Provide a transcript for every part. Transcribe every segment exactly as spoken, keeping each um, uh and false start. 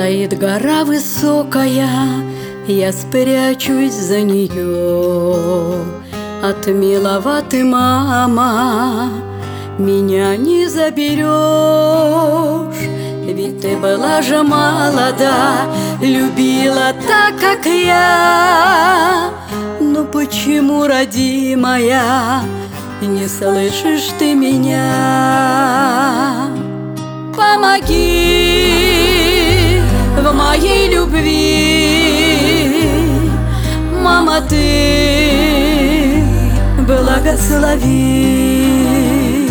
Стоит гора высокая, я спрячусь за нее. От милого ты, мама, меня не заберешь. Ведь ты была же молода, любила так, как я. Но почему, родимая, не слышишь ты меня? Помоги в моей любви, мама, ты благослови.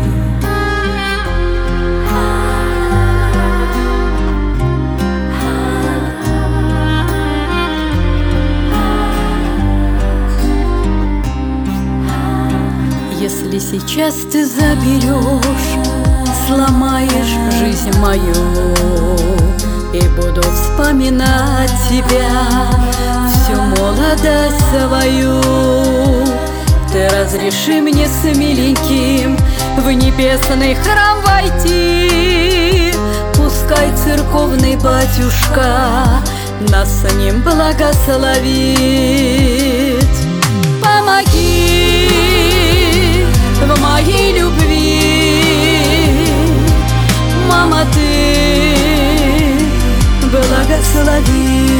Если сейчас ты заберешь, сломаешь жизнь мою, и буду вспоминать тебя всю молодость свою. Ты разреши мне с миленьким в небесный храм войти. Пускай церковный батюшка нас с ним благословит. Помоги в моей любви, мама, ты благослови.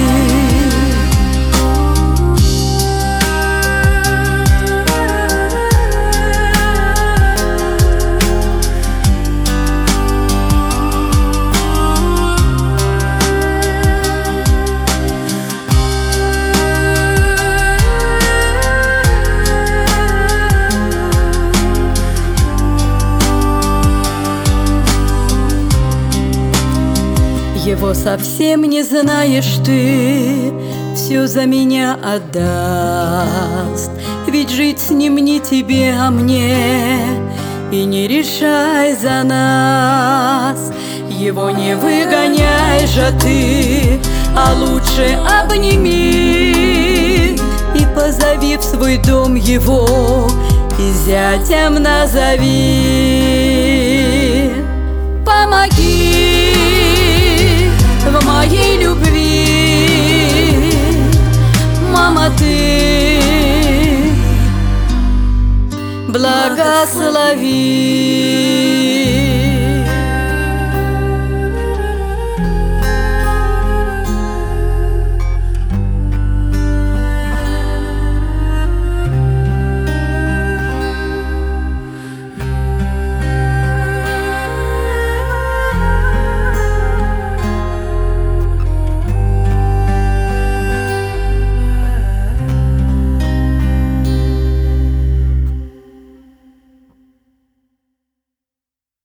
Его совсем не знаешь ты, все за меня отдаст. Ведь жить с ним не тебе, а мне, и не решай за нас. Его не выгоняй же ты, а лучше обними и позови в свой дом его, и зятем назови. Помоги в моей любви, мама, ты благослови.